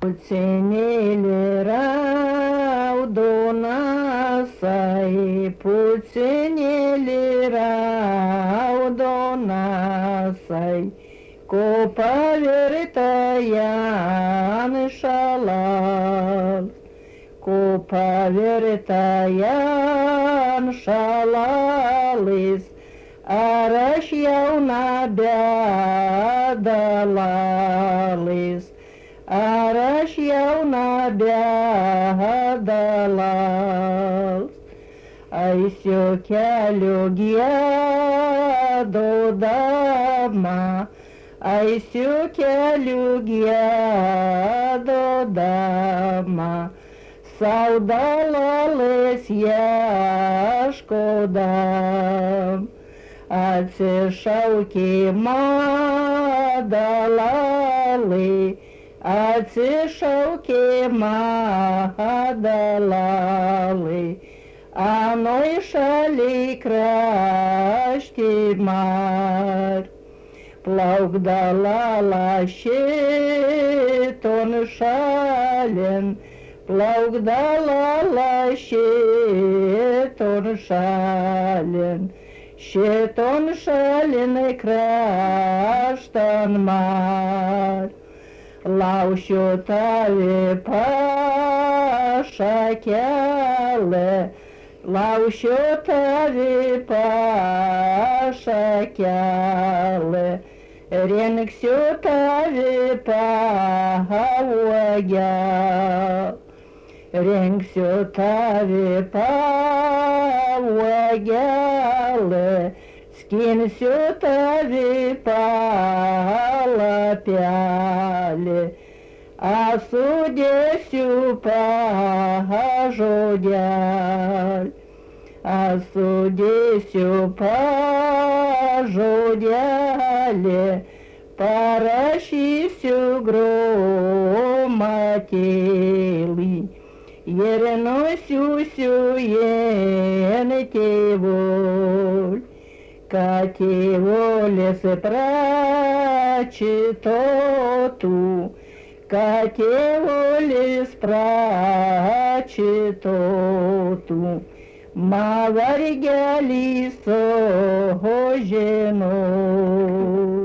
Puținile raudonasai, puținile raudonasai, Copa vertayan shalal, Copa vertayan shalalis, Arash yauna dalalis, Arash yauna dalal. Aisio keliu giedo dama, Aisiu keliu giedo dama, Sau dalalės ieško dam. Atsišaukė dalalai, atsišaukė dalalai, anoj šaliai krašti mar. Plauk dalala šiton šalin, plauk dalala šiton šalin, šiton šalin kraštan mar. Laušiu tavi pašakelę, laušiu tavi pašakelę, rinksiu tavi pauogę, rinksiu tavi pauogę, skinsiu tavi palapelį, asudėsiu pažodelį, asudėsiu pažodelį, parašysiu gromatėlį ir nusiųsiu jien tėvui, kad tėvulis pračitotų, kad tėvulis pračitotų, man vargelį sužinot.